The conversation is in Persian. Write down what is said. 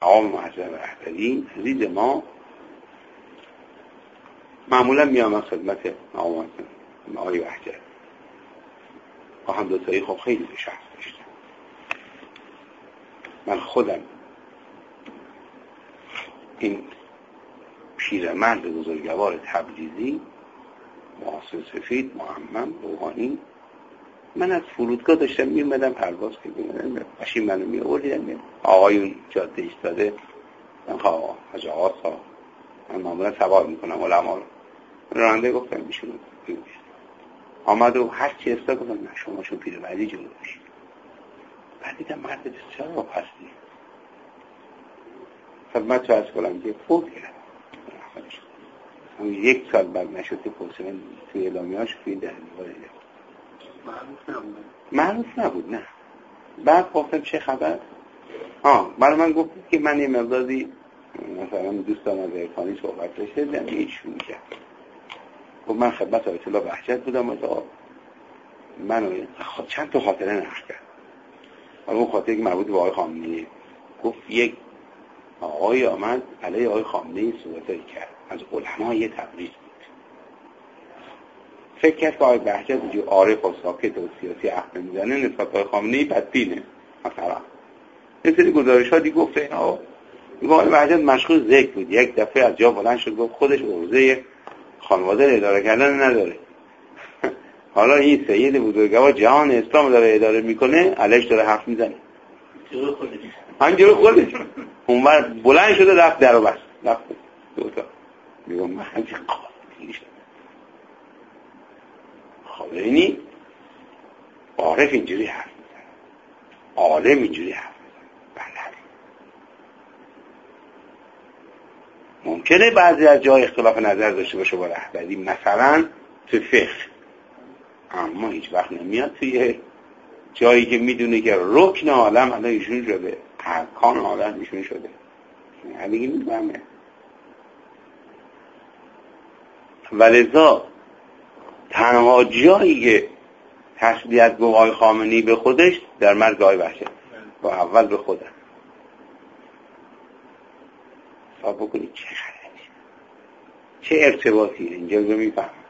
مقام معظم رهبری عزیز ما معمولا میام خدمت مقام معظم آقای وحدت با هم دوتایی خب خیلی به شخص داشتم. من خودم این پیرمرد بزرگوار تبریزی محسن سفید محمد روحانی، من از فرودگاه داشتم میومدم پرواز که میومدم ماشین منو میآوردیدم آقایون جاده ایستاده من حاج آقا من معمولا سوار میکنم علما رو راننده گفتم میشونم آمد و هر چی استا گفتم نه شما چون پیرمردی جلو باشید. بعد دیدم مرد بسیار واپستی خدمت رو از کنم که فوت کردم همون 1 سال بعد نشد که پرسنل توی اعلامیه‌اش توی در دیوار معروف نبود نه. بعد گفتم چه خبر؟ برای من گفت که من یه مقداری مثلا دوستان از ارفانی صحبت داشته دیدم ایشون میکرد. خب من خدمت آیت الله وحدت بودم و منو چند تا خاطره نقل کرد. اون خاطره که مربوط به آقای خامنه‌ای گفت یک آقای آمد علیه آقای خامنه‌ای صحبتی کرد از علمای تبریز بود. فکر کرد که آقای وحدت جو عارف و ساکت و سیاسی حرف میزنه نسبت به آقای خامنه‌ای بدبینه مثلا. یه سری گزارشاتی گفت اینا آقای وحدت مشغول ذکر بود. یک دفعه از جا بلند شد گفت خودش عرضه خانواده رو اداره کردن نداره. حالا این سید بزرگوار جهان اسلام داره اداره میکنه علیش داره حرف میزنه جلو خودش اونور بلند شده رفت در و بست رفت دوتا میگم من همچه قاطی شد خامنه‌ای عارف اینجوری حرف میزنه عالم اینجوری حرف میزنه. بله ممکنه بعضی از جای اختلاف نظر داشته باشه با رهبری مثلا تو فقه، اما هیچ وقت نمیاد توی جایی که میدونه که رکن عالم الان ایشون شده ارکان عالم ایشون شده همین میفهمه. ولذا تنها جایی که تسلیت گفت آقای خامنه‌ای به خودش در مرگ آقای وحدت و اول به خودم حساب بکنید چه خرید چه ارتباطی اینجا رو میفهم.